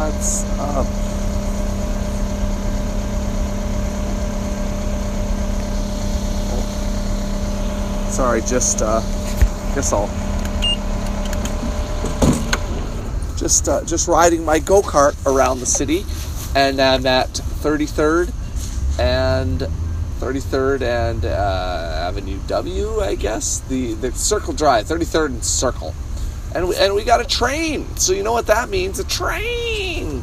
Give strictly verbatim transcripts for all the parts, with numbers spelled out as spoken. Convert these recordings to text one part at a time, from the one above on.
What's up? Oh. Sorry, just uh, guess I'll just uh, just riding my go-kart around the city, and I'm at thirty-third and thirty-third and uh, Avenue W, I guess the the Circle Drive, thirty-third and Circle. And we, and we got a train. So you know what that means? A train.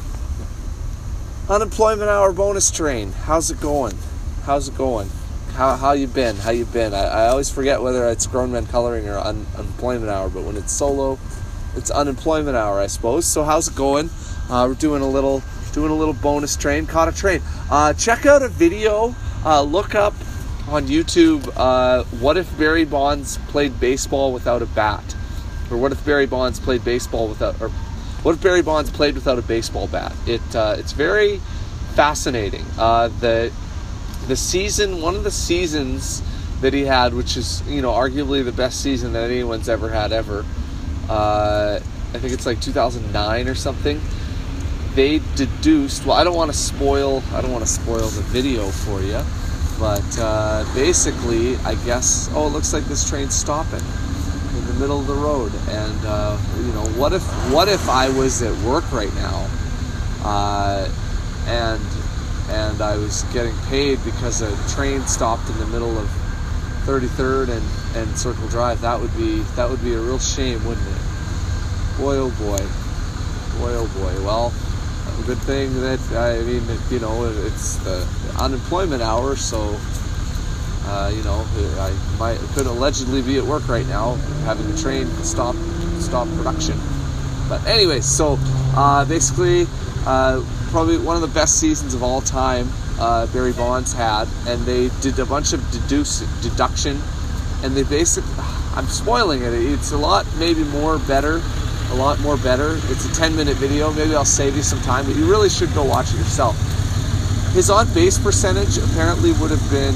Unemployment hour bonus train. How's it going? How's it going? How how you been? How you been? I, I always forget whether it's Grown Men Coloring or un, Unemployment Hour, but when it's solo, it's Unemployment Hour, I suppose. So how's it going? Uh, we're doing a little doing a little bonus train. Caught a train. Uh, check out a video. Uh, look up on YouTube. Uh, what if Barry Bonds played baseball without a bat? Or what if Barry Bonds played baseball without, or what if Barry Bonds played without a baseball bat? It uh, it's very fascinating. Uh, the the season, one of the seasons that he had, which is you know arguably the best season that anyone's ever had ever. Uh, I think it's like two thousand nine or something. They deduced. Well, I don't want to spoil. I don't want to spoil the video for you, but uh, basically, I guess. Oh, it looks like this train's stopping in the middle of the road, and uh, you know, what if what if I was at work right now, uh, and and I was getting paid because a train stopped in the middle of thirty-third and, and Circle Drive? That would be that would be a real shame, wouldn't it? Boy, oh boy, boy, oh boy. Well, a good thing that I mean, you know, it's the unemployment hour, so. Uh, you know, I might could allegedly be at work right now, having the train stop stop production. But anyways, so uh, basically, uh, probably one of the best seasons of all time uh, Barry Bonds had, and they did a bunch of deduce deduction, and they basically, I'm spoiling it. It's a lot, maybe more better, a lot more better. It's a ten minute video. Maybe I'll save you some time, but you really should go watch it yourself. His on base percentage apparently would have been.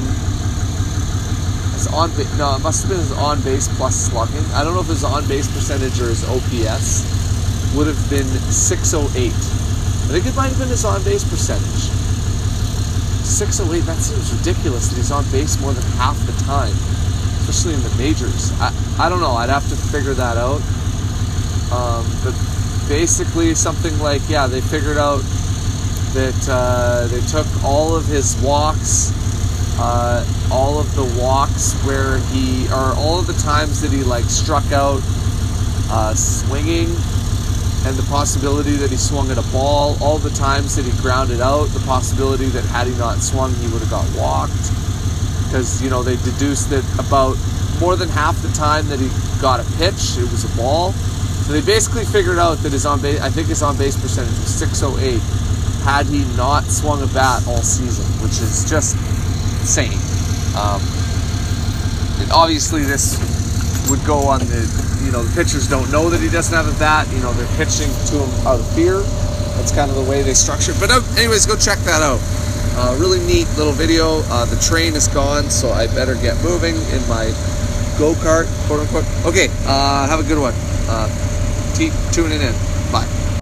On no, it must have been his on base plus slugging. I don't know if his on base percentage or his O P S would have been six oh eight. I think it might have been his on base percentage. six oh eight. That seems ridiculous that he's on base more than half the time, especially in the majors. I I don't know. I'd have to figure that out. Um, but basically, something like yeah, they figured out that uh, they took all of his walks. Uh, all of the walks where he, or all of the times that he like struck out uh, swinging, and the possibility that he swung at a ball, all the times that he grounded out, the possibility that had he not swung he would have got walked, because you know they deduced that about more than half the time that he got a pitch it was a ball. So they basically figured out that his on base, I think his on base percentage was six oh eight had he not swung a bat all season, which is just insane. Um, and obviously this would go on the, you know, the pitchers don't know that he doesn't have a bat, you know, they're pitching to him out of fear. That's kind of the way they structure it. But uh, anyways, go check that out. Uh, really neat little video. Uh, the train is gone, so I better get moving in my go-kart, quote unquote. Okay, uh, have a good one. Uh, keep tuning in.